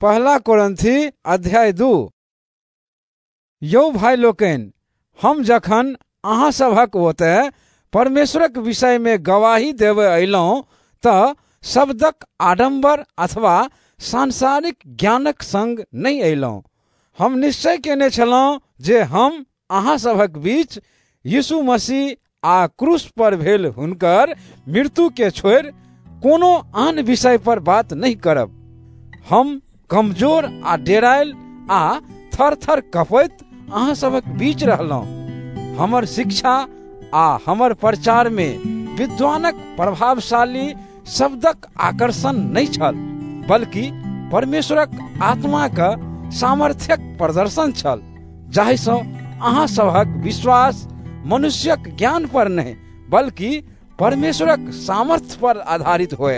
पहला कोरिन्थी अध्याय 2। यौ भाई लोकनि, हम जखन अहाँ सभक ओतय परमेश्वरक विषय में गवाही देबय अयलहुँ तऽ शब्दक आडंबर अथवा सांसारिक ज्ञानक संग नहीं अयलहुँ। हम निश्चय केने छलहुँ जे हम अहाँ सभक बीच यीशु मसीह आ क्रूस पर भेल हुनकर मृत्यु के छोड़ि कोनो आन विषय पर बात नहीं करब। हम कमजोर आ डेरायल आ थर थर कपैत अहाँ सभक बीच रहलहुँ। हमर शिक्षा आ हमर प्रचार में विद्वानक प्रभावशाली शब्दक आकर्षण नहीं छल, बल्कि परमेश्वरक आत्मा का सामर्थ्यक प्रदर्शन छल, जाहिसँ अहाँ सभक विश्वास मनुष्यक ज्ञान पर नहीं बल्कि परमेश्वरक सामर्थ्य पर आधारित होय।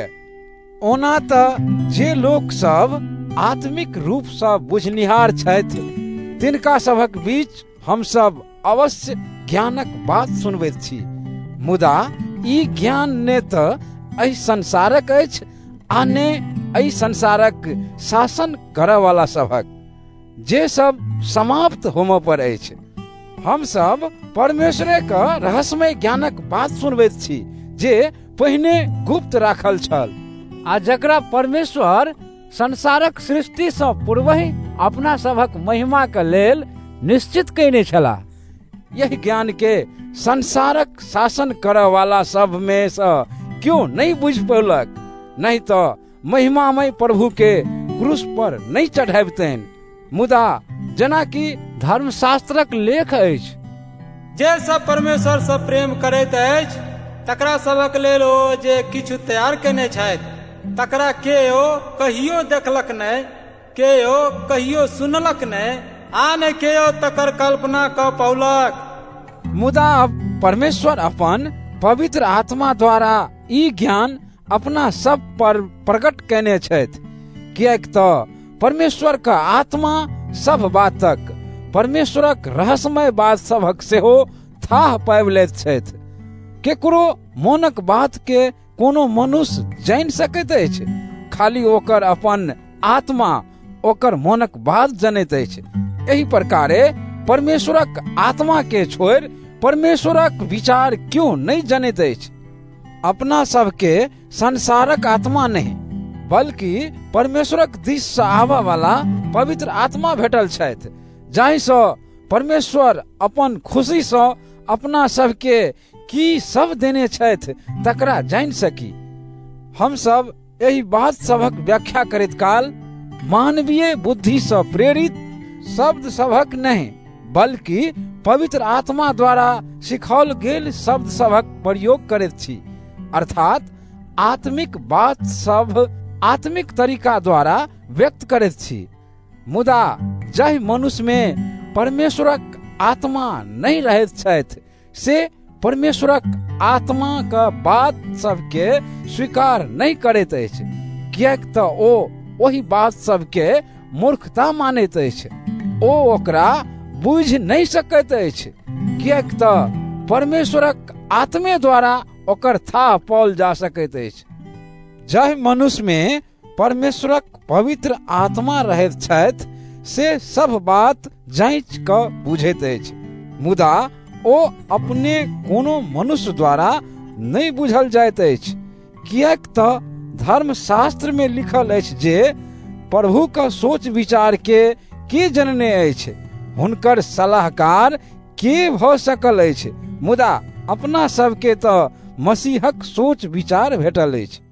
ओना तऽ जे लोक सब आत्मिक रूप से बुझनिहार छथि तिनका सभक बीच हम सब अवश्य ज्ञानक बात सुनबैत छी, मुदा ई ज्ञान ने तऽ एहि संसारक अछि आ ने एहि संसारक शासन करय वाला सभक, जे सब समाप्त होमय पर अछि। हम सब परमेश्वरे का रहस्यमय ज्ञानक बात सुनबैत छी जे पहिने गुप्त राखल छल, आ जकरा परमेश्वर संसारक सृष्टि से पूर्वहि अपना सभक महिमा के लेल निश्चित कयने छलाह। यह ज्ञान के संसारक शासन करय वाला सब में से क्यों नहीं बुझ पौलक, नहीं तो महिमामय प्रभु के क्रूस पर नहीं चढ़ाबितनि। मुदा जेना कि धर्मशास्त्रक लेख अछि, जे सब परमेश्वर से प्रेम करैत अछि तकरा सबक लेल ओ जे किछु तैयार केने छथि तकरा केओ कहियो देखलक नहि, केओ कहियो सुनलक नहि, आ ने केओ तकर कल्पना क पौलक। मुदा परमेश्वर अपन पवित्र आत्मा द्वारा ई ज्ञान अपना सब पर प्रकट केने छथि, कियाक तऽ परमेश्वर का आत्मा सब बातक परमेश्वरक रहस्यमय बात सभक सेहो थाह पाबि लैत छथि। केकरो मोनक बात के कोनो मनुष्य जानि सकैत अछि, खाली ओकर अपन आत्मा ओकर मोनक बात जनैत अछि। एही प्रकारे परमेश्वरक आत्मा के छोड़ि परमेश्वरक विचार क्यों नहीं जनैत अछि। अपना सबके संसारक आत्मा नहीं बल्कि परमेश्वरक दिस से आबा वाला पवित्र आत्मा भेटल छथि, जाहिसँ परमेश्वर अपन खुशी से अपना सबके की सब देने छथि तकरा जानि सकी। हम सब एही बात सभक व्याख्या करैत काल मानवीय बुद्धि से प्रेरित शब्द सभक नहीं बल्कि पवित्र आत्मा द्वारा सिखाओल गेल शब्द सभक प्रयोग करैत छी, अर्थात आत्मिक बात सब आत्मिक तरीका द्वारा व्यक्त करैत छी। मुदा जाहि मनुष्य में परमेश्वरक आत्मा नहीं रहैत छथि से परमेश्वरक आत्मा का बात सबके स्वीकार नहीं करैत अछि, कियाक तऽ ओ ओही बात सबके मूर्खता मानैत अछि। ओ ओकरा बुझि नहीं सकैत अछि, कियाक तऽ परमेश्वरक आत्मे द्वारा ओकर थाह पाओल जा सकैत अछि। जाहि मनुष्य में परमेश्वरक पवित्र आत्मा रहैत छथि से सब बात जांच क बुझैत अछि, मुदा ओ अपने कोनो मनुष्य द्वारा नहीं बुझल जाइत अछि, कियाक तऽ धर्मशास्त्र में लिखल अछि जे प्रभु का सोच विचार के जनने अछि, हुनकर सलाहकार के भ सकल अछि। मुदा अपना सबके तऽ मसीहक सोच विचार भेटल अछि।